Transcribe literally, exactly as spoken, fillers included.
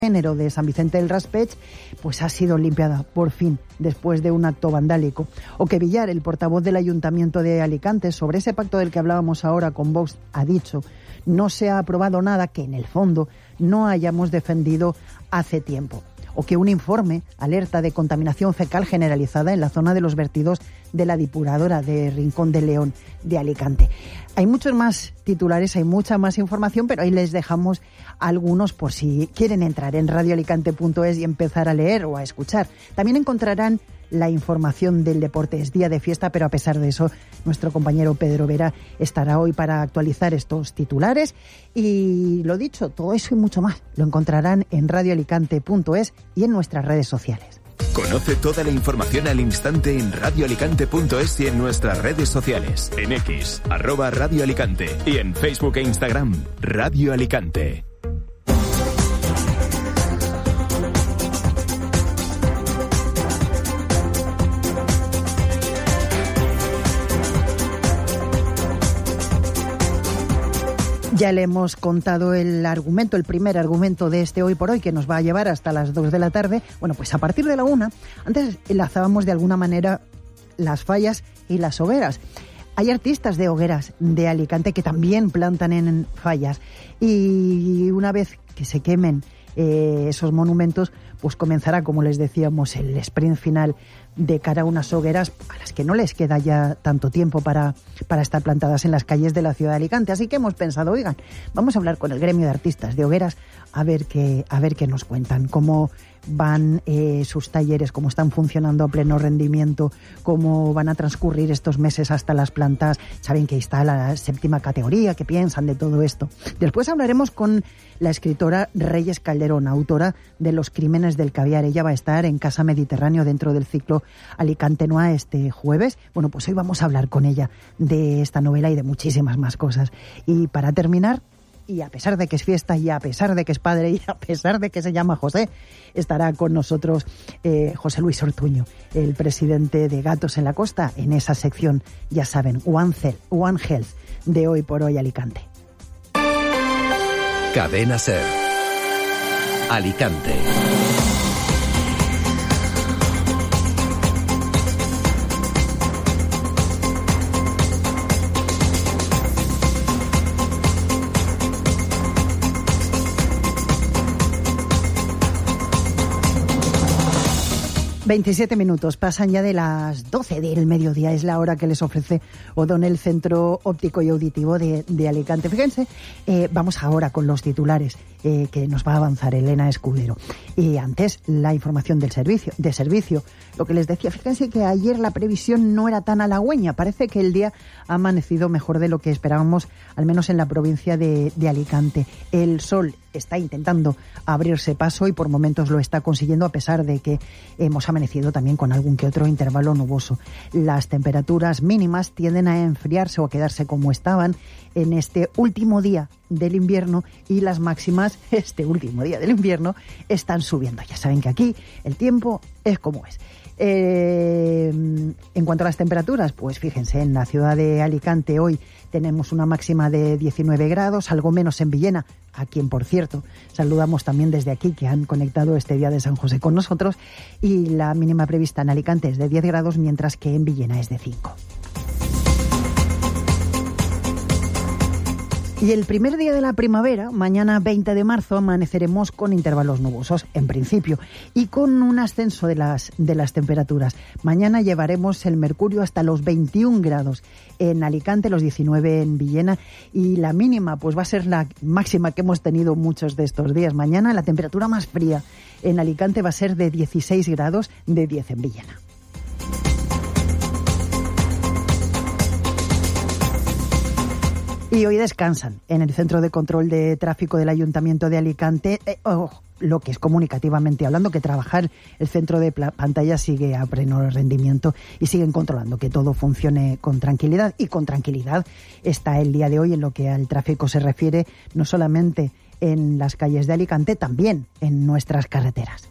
género de San Vicente del Raspeig pues ha sido limpiada por fin después de un acto vandálico. O que Villar, el portavoz del Ayuntamiento de Alicante, sobre ese pacto del que hablábamos ahora con Vox, ha dicho: no se ha aprobado nada que en el fondo no hayamos defendido hace tiempo. O que un informe alerta de contaminación fecal generalizada en la zona de los vertidos de la depuradora de Rincón de León de Alicante. Hay muchos más titulares, hay mucha más información, pero ahí les dejamos algunos por si quieren entrar en radio alicante punto es y empezar a leer o a escuchar. También encontrarán la información del deporte. Es día de fiesta, pero a pesar de eso, nuestro compañero Pedro Vera estará hoy para actualizar estos titulares. Y lo dicho, todo eso y mucho más lo encontrarán en radio alicante punto es y en nuestras redes sociales. Conoce toda la información al instante en radio alicante punto es y en nuestras redes sociales. En X, arroba Radio Alicante, y en Facebook e Instagram, Radio Alicante. Ya le hemos contado el argumento, el primer argumento de este Hoy por Hoy, que nos va a llevar hasta las dos de la tarde. Bueno, pues a partir de la una, antes enlazábamos de alguna manera las fallas y las hogueras. Hay artistas de hogueras de Alicante que también plantan en fallas. Y una vez que se quemen eh, esos monumentos, pues comenzará, como les decíamos, el sprint final de cara a unas hogueras a las que no les queda ya tanto tiempo para, para estar plantadas en las calles de la ciudad de Alicante. Así que hemos pensado, oigan, vamos a hablar con el gremio de artistas de hogueras a ver qué, a ver qué nos cuentan, cómo van eh, sus talleres, cómo están funcionando a pleno rendimiento, cómo van a transcurrir estos meses hasta las plantas. Saben que está la séptima categoría, qué piensan de todo esto. Después hablaremos con la escritora Reyes Calderón, autora de Los crímenes del caviar. Ella va a estar en Casa Mediterráneo dentro del ciclo Alicante Noa este jueves. Bueno, pues hoy vamos a hablar con ella de esta novela y de muchísimas más cosas. Y para terminar, y a pesar de que es fiesta, y a pesar de que es padre, y a pesar de que se llama José, estará con nosotros eh, José Luis Ortuño, el presidente de Gatos en la Costa, en esa sección, ya saben, One Health, One Health de Hoy por Hoy Alicante. Cadena SER. Alicante. veintisiete minutos, pasan ya de las doce del mediodía, es la hora que les ofrece O'Donnell, Centro Óptico y Auditivo de, de Alicante. Fíjense, eh, vamos ahora con los titulares eh, que nos va a avanzar Elena Escudero. Y antes, la información del servicio, de servicio. Lo que les decía, fíjense que ayer la previsión no era tan halagüeña. Parece que el día ha amanecido mejor de lo que esperábamos, al menos en la provincia de, de Alicante. El sol está intentando abrirse paso y por momentos lo está consiguiendo, a pesar de que hemos amanecido también con algún que otro intervalo nuboso. Las temperaturas mínimas tienden a enfriarse o a quedarse como estaban en este último día del invierno, y las máximas este último día del invierno están subiendo. Ya saben que aquí el tiempo es como es. Eh, en cuanto a las temperaturas, pues fíjense, en la ciudad de Alicante hoy tenemos una máxima de diecinueve grados, algo menos en Villena, a quien, por cierto, saludamos también desde aquí, que han conectado este día de San José con nosotros, y la mínima prevista en Alicante es de diez grados, mientras que en Villena es de cinco. Y el primer día de la primavera, mañana veinte de marzo, amaneceremos con intervalos nubosos, en principio, y con un ascenso de las, de las temperaturas. Mañana llevaremos el mercurio hasta los veintiún grados en Alicante, los diecinueve en Villena, y la mínima pues va a ser la máxima que hemos tenido muchos de estos días. Mañana la temperatura más fría en Alicante va a ser de dieciséis grados, de diez en Villena. Y hoy descansan en el Centro de Control de Tráfico del Ayuntamiento de Alicante, eh, oh, lo que es comunicativamente hablando, que trabajar el centro de pantalla sigue a pleno rendimiento y siguen controlando que todo funcione con tranquilidad. Y con tranquilidad está el día de hoy en lo que al tráfico se refiere, no solamente en las calles de Alicante, también en nuestras carreteras.